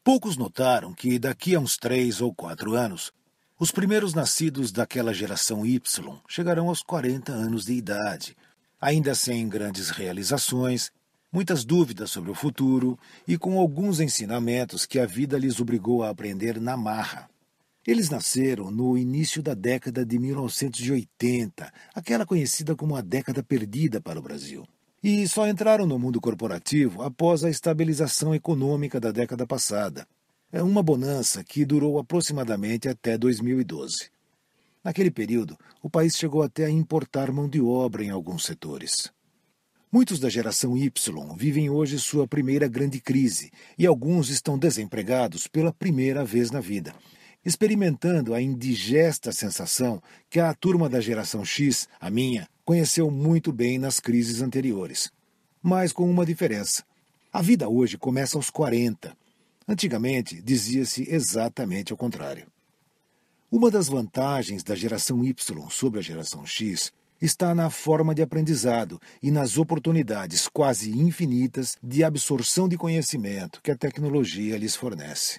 Poucos notaram que daqui a uns 3 ou 4 anos, os primeiros nascidos daquela geração Y chegarão aos 40 anos de idade, ainda sem grandes realizações, muitas dúvidas sobre o futuro e com alguns ensinamentos que a vida lhes obrigou a aprender na marra. Eles nasceram no início da década de 1980, aquela conhecida como a década perdida para o Brasil. E só entraram no mundo corporativo após a estabilização econômica da década passada. É uma bonança que durou aproximadamente até 2012. Naquele período, o país chegou até a importar mão de obra em alguns setores. Muitos da geração Y vivem hoje sua primeira grande crise e alguns estão desempregados pela primeira vez na vida, experimentando a indigesta sensação que a turma da geração X, a minha, conheceu muito bem nas crises anteriores. Mas com uma diferença. A vida hoje começa aos 40. Antigamente, dizia-se exatamente o contrário. Uma das vantagens da geração Y sobre a geração X está na forma de aprendizado e nas oportunidades quase infinitas de absorção de conhecimento que a tecnologia lhes fornece.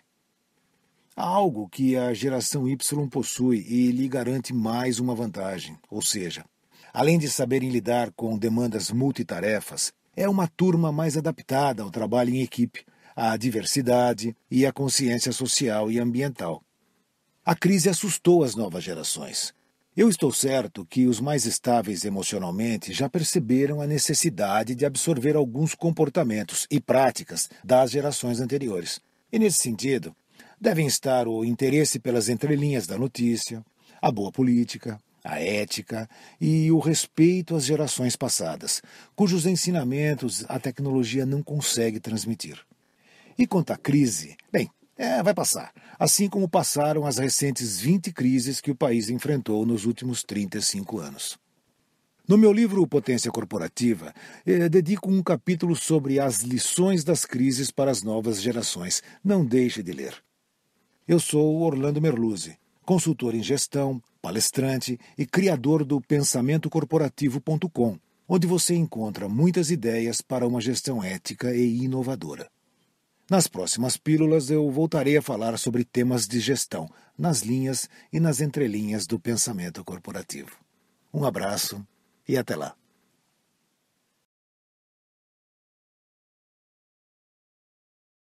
Há algo que a geração Y possui e lhe garante mais uma vantagem, ou seja, além de saberem lidar com demandas multitarefas, é uma turma mais adaptada ao trabalho em equipe, à diversidade e à consciência social e ambiental. A crise assustou as novas gerações. Eu estou certo que os mais estáveis emocionalmente já perceberam a necessidade de absorver alguns comportamentos e práticas das gerações anteriores. E nesse sentido, devem estar o interesse pelas entrelinhas da notícia, a boa política, a ética e o respeito às gerações passadas, cujos ensinamentos a tecnologia não consegue transmitir. E quanto à crise, vai passar, assim como passaram as recentes 20 crises que o país enfrentou nos últimos 35 anos. No meu livro Potência Corporativa, dedico um capítulo sobre as lições das crises para as novas gerações. Não deixe de ler. Eu sou Orlando Merluzzi, consultor em gestão, palestrante e criador do PensamentoCorporativo.com, onde você encontra muitas ideias para uma gestão ética e inovadora. Nas próximas pílulas eu voltarei a falar sobre temas de gestão, nas linhas e nas entrelinhas do pensamento corporativo. Um abraço e até lá.